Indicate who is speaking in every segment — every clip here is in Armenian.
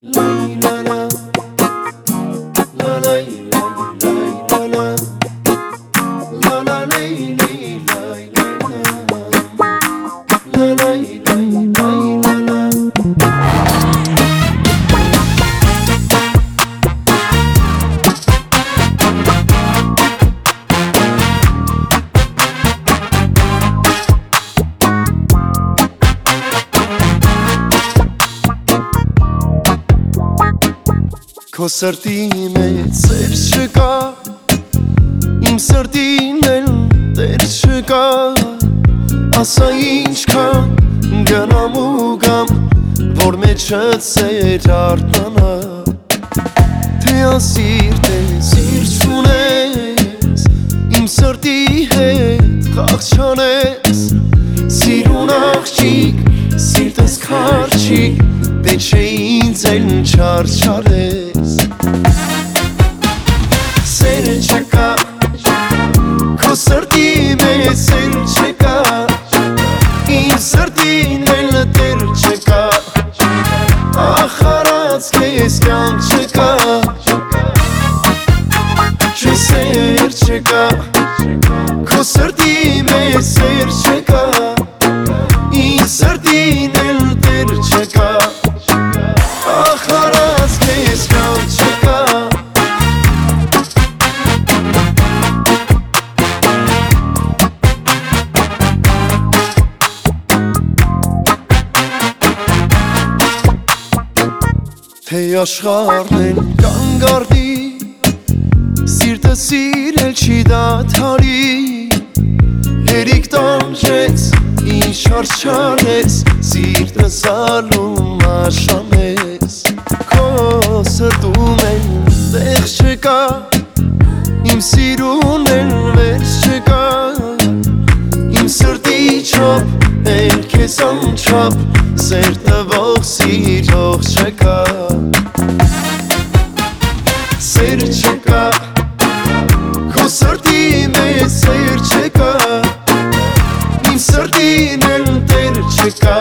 Speaker 1: Քո սրտի մեջ սեր չկա, իմ սրտին էլ տեր չկա, ասա ինչքան գնամ ու գամ, որ մեջդ սեր արթնանա, թե ասիրտ ես, սիրտ չունես, իմ սրտի հետ խաղ չանես, սիրուն աղջիկ, սիրտս քարջիկ, պետք չէ ինձ էլ չարչարես, սերը չկա, քո սրտի մեջ սեր չկա, իմ սրտին էլ տեր չկա, ախարած քեզ կյանք չկա, չէ սեր չկա, քո սրտի մեջ սեր չկա, իմ սրտին էլ տեր չկա, ախարած քեզ կյանք չկա. Թե աշխարհն էլ կանգառնի, սիրտը սիրել չի դադարի, հերիք տանջեց, ինչ չարչարես, սիրտս ալում աշանես, քո սրտում էլ տեղ չկա, իմ սիրուն էլ վերջ չկա, իմ սրտի չոփ էլ քեզ անչափ, սեր տվող սիրող չկա, սեր չկա, քո սրտի մեջ սեր չկա, իմ սրտին էլ տեր չկա,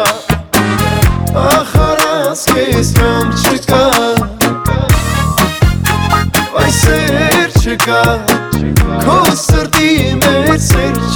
Speaker 1: ախարած քեզ կյանք չկա, այ սեր չկա, քո սրտի մեջ սեր